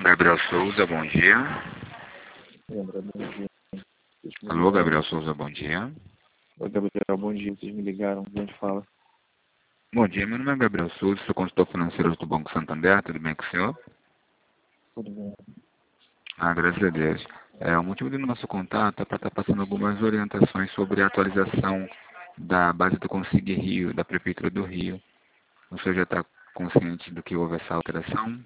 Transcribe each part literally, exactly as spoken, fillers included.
Gabriel Souza, bom dia. Lembra, bom dia. Alô, Gabriel Souza, bom dia. Oi, Gabriel, bom dia. Vocês me ligaram, a gente fala. Bom dia, meu nome é Gabriel Souza, sou consultor financeiro do Banco Santander, tudo bem com o senhor? Tudo bem. Ah, graças a Deus. É, o motivo do nosso contato é para estar passando algumas orientações sobre a atualização da base do Consig Rio, da Prefeitura do Rio. O senhor já está consciente do que houve essa alteração?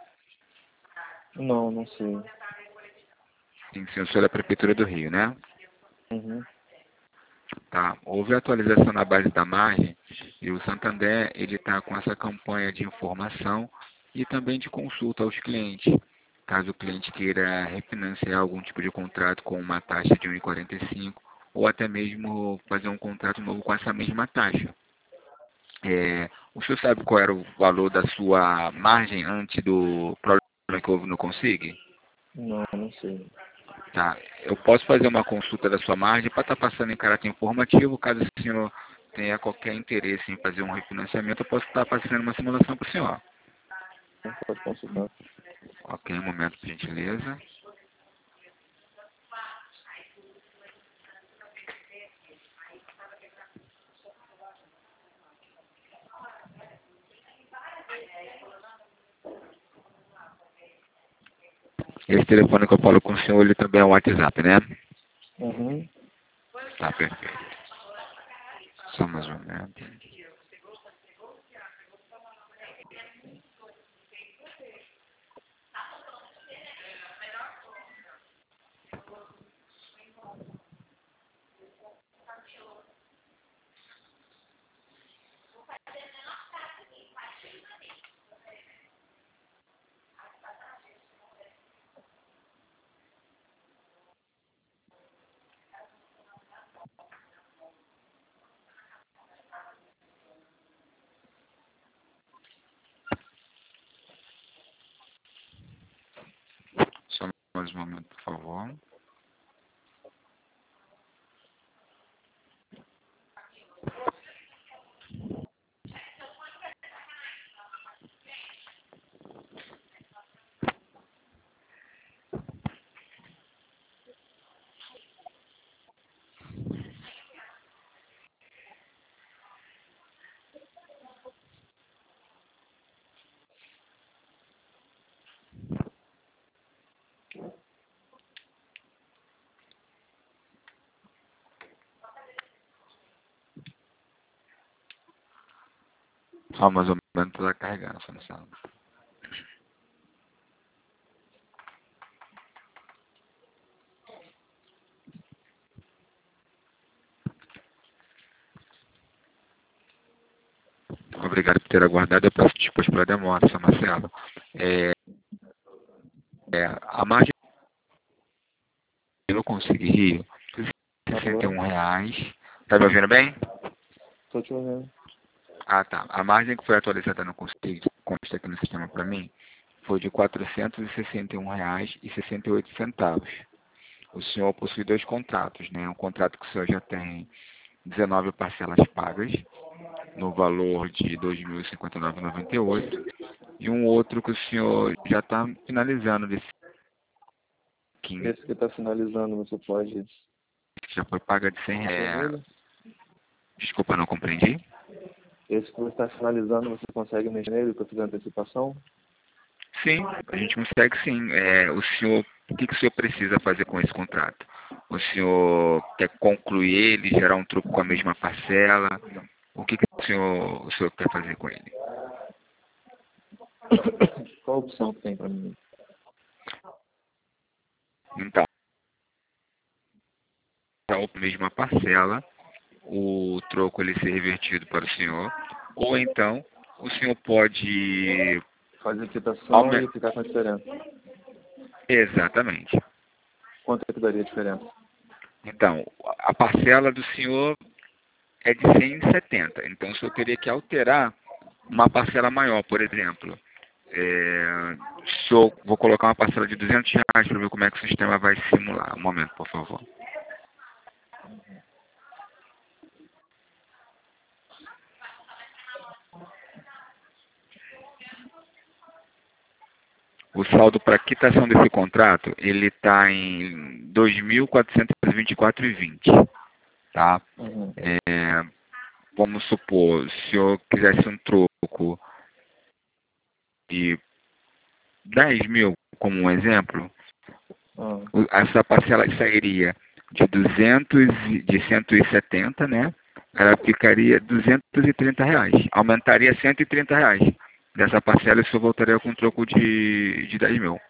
Não, não sei. Sim, sim, o senhor é da Prefeitura do Rio, né? Uhum. Tá. Houve atualização na base da margem e o Santander ele está com essa campanha de informação e também de consulta aos clientes. Caso o cliente queira refinanciar algum tipo de contrato com uma taxa de um vírgula quarenta e cinco ou até mesmo fazer um contrato novo com essa mesma taxa. É, o senhor sabe qual era o valor da sua margem antes do problema que houve no Consig? Não, não sei. Tá. Eu posso fazer uma consulta da sua margem para estar passando em caráter informativo. Caso o senhor tenha qualquer interesse em fazer um refinanciamento, eu posso estar passando uma simulação para o senhor. Não pode consultar. Ok, um momento, por gentileza. Esse telefone que eu falo com o senhor, ele também é um WhatsApp, né? Uhum. Tá, perfeito. Só mais um momento. Só mais um momento, por favor. Só mais um momento, está carregando, só nessa. Obrigado por ter aguardado. Eu peço desculpas pela demora, seu Marcelo. É, é, a margem eu consegui Rio, sessenta e Alô? um reais. Tá me ouvindo bem? Tô te ouvindo. Ah, tá. A margem que foi atualizada no Consig, consta aqui no sistema para mim, foi de quatrocentos e sessenta e um reais e sessenta e oito centavos. O senhor possui dois contratos, né? Um contrato que o senhor já tem dezenove parcelas pagas, no valor de dois mil e cinquenta e nove reais e noventa e oito centavos, e um outro que o senhor já está finalizando desse quinze, Esse que tá finalizando, você pode que já foi paga de cem mexer reais. nele? Desculpa, não compreendi. Esse que você está finalizando, você consegue mexer nele para fazer antecipação? Sim, a gente consegue sim. É, o senhor, o que, que o senhor precisa fazer com esse contrato? O senhor quer concluir ele, gerar um troco com a mesma parcela? O que, que o, senhor, o senhor quer fazer com ele? Qual a opção que tem para mim? Então, a mesma parcela, o troco ele ser revertido para o senhor, ou então o senhor pode Fazer quitação e aumentar. ficar com a diferença. Exatamente. Quanto é que daria a diferença? Então, a parcela do senhor é de cem e setenta. Então, o senhor teria que alterar uma parcela maior, por exemplo. É, se eu vou colocar uma parcela de duzentos reais para ver como é que o sistema vai simular. Um momento, por favor. O saldo para quitação desse contrato, ele está em dois mil quatrocentos e vinte e quatro reais e vinte centavos, tá? Uhum. É, vamos supor, se eu quisesse um troco de dez mil, como um exemplo, Ah, o- essa parcela sairia de duzentos, e- de cento e setenta, né? Ela ficaria duzentos e trinta reais. Aumentaria cento e trinta reais. Dessa parcela, isso voltaria com um troco de, de dez mil.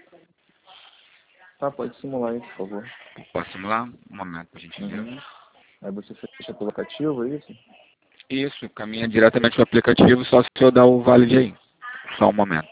tá, pode simular aí, por favor. Posso simular? Um momento, por Uhum. gentileza. Aí você fecha pelo aplicativo, é isso? Isso, caminha diretamente para o aplicativo, só se eu dar o valid aí. Só um momento.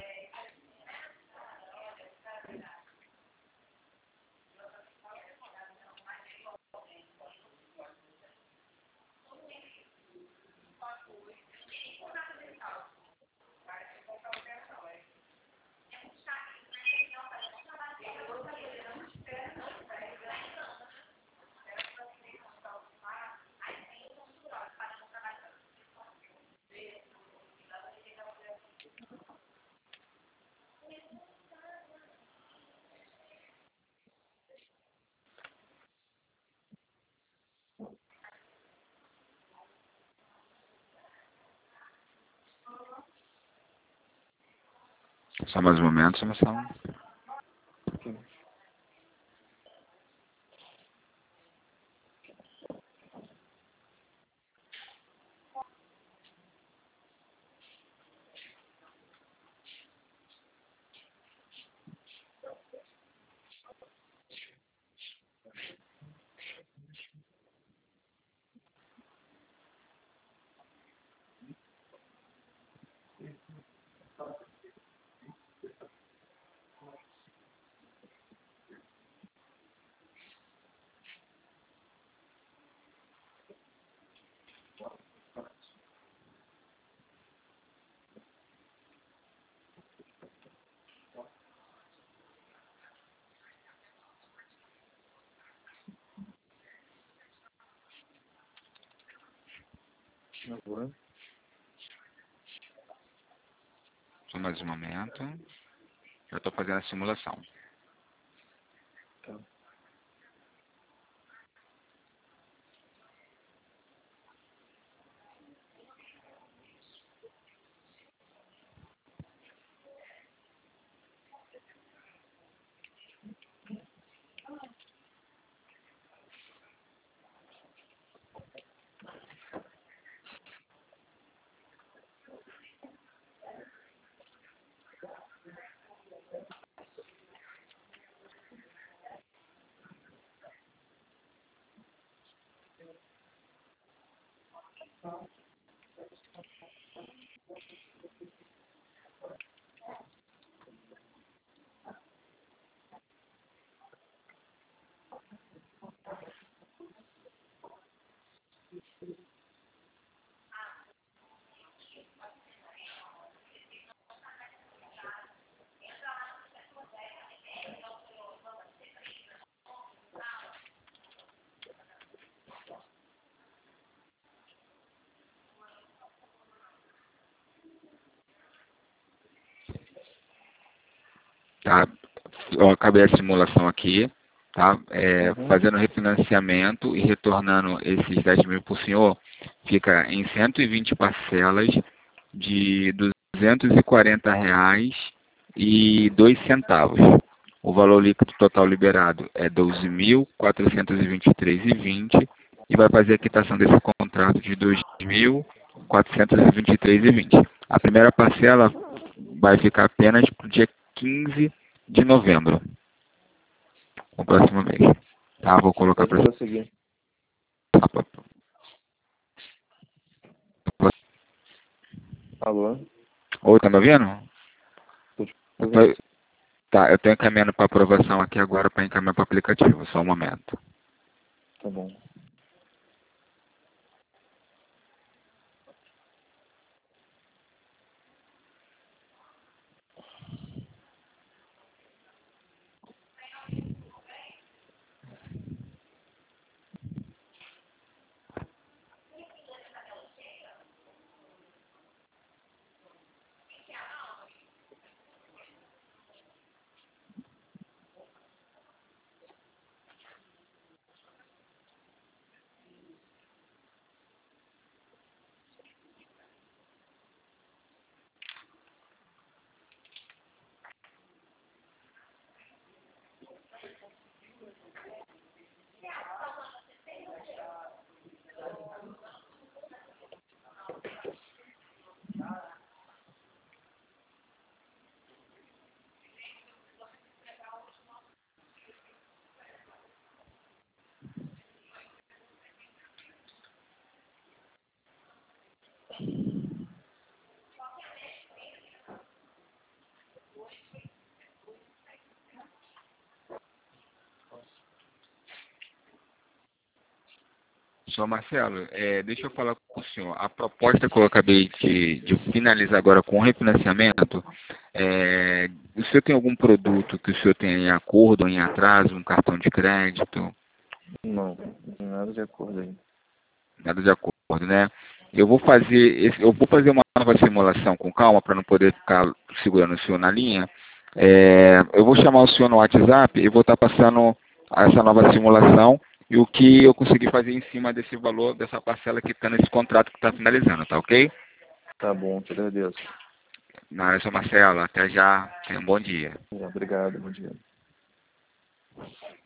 Só mais um momento, só mais um. Agora. Só mais um momento. Eu estou fazendo a simulação. Tá. Tá? Eu acabei a simulação aqui, tá? É, Uhum. fazendo refinanciamento e retornando esses dez mil para o senhor, fica em cento e vinte parcelas de duzentos e quarenta reais e dois centavos. O valor líquido total liberado é doze mil quatrocentos e vinte e três reais e vinte centavos e vai fazer a quitação desse contrato de dois mil quatrocentos e vinte e três reais e vinte centavos. A primeira parcela vai ficar apenas para o dia quinze de novembro, o próximo mês. Tá, vou colocar Pode para prosseguir. Alô? Oi, tá me ouvindo? Tô te Eu ouvindo. tô, tá, eu tô encaminhando para aprovação aqui agora para encaminhar para o aplicativo, só um momento. Tá bom. Senhor Marcelo, é, deixa eu falar com o senhor. A proposta que eu acabei de, de finalizar agora com o refinanciamento, é, o senhor tem algum produto que o senhor tenha em acordo ou em atraso, um cartão de crédito? Não, não tem nada de acordo aí. Nada de acordo, né? Eu vou fazer, esse, eu vou fazer uma nova simulação com calma para não poder ficar segurando o senhor na linha. É, eu vou chamar o senhor no WhatsApp e vou estar passando essa nova simulação e o que eu consegui fazer em cima desse valor, dessa parcela que está nesse contrato que está finalizando, tá ok? Tá bom, te agradeço. Na São Marcelo, até já. Tenha um bom dia. Obrigado, bom dia.